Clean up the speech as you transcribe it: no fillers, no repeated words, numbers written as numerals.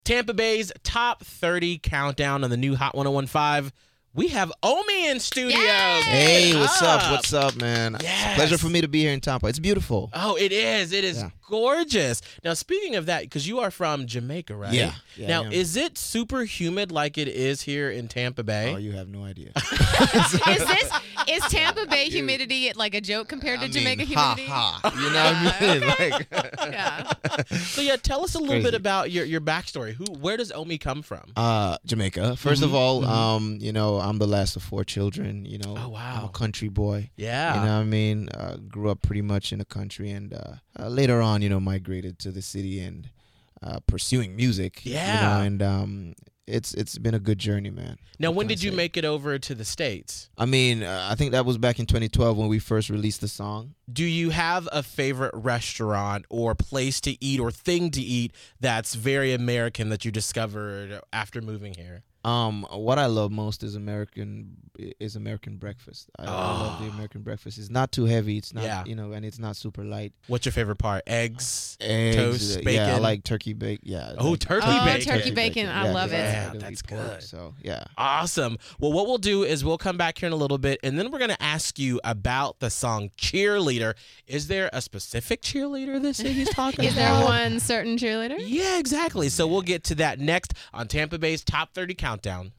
Tampa Bay's top 30 countdown on the new Hot 101.5. We have Omi in studio. Yay! Hey, what's up? What's up, man? Yes. It's a pleasure for me to be here in Tampa. It's beautiful. Oh, it is. It is gorgeous. Now, speaking of that, because you are from Jamaica, right? Yeah. Now, is it super humid like it is here in Tampa Bay? Oh, you have no idea. Is Tampa Bay humidity like a joke compared to Jamaica humidity? You know what I mean? Yeah. So, tell us a little bit about your backstory. Where does Omi come from? Jamaica. First of all, I'm the last of 4 children. Oh, wow. I'm a country boy. Yeah. You know what I mean? Grew up pretty much in the country, and later on, migrated to the city and pursuing music. Yeah. And it's been a good journey, man. Now, when did you make it over to the States? I mean, I think that was back in 2012 when we first released the song. Do you have a favorite restaurant or place to eat or thing to eat that's very American that you discovered after moving here? What I love most is American breakfast. I love the American breakfast. It's not too heavy. It's not, and it's not super light. What's your favorite part? Eggs, Eggs, toast, bacon? Yeah, I like turkey bacon. Yeah. Oh, turkey bacon. Turkey bacon. I love it. Yeah, that's good. So, yeah. Awesome. Well, what we'll do is we'll come back here in a little bit, and then we're going to ask you about the song Cheerleader. Is there a specific cheerleader that he's talking Is about? there one certain cheerleader? Yeah, exactly. So we'll get to that next on Tampa Bay's Top 30 Countdown.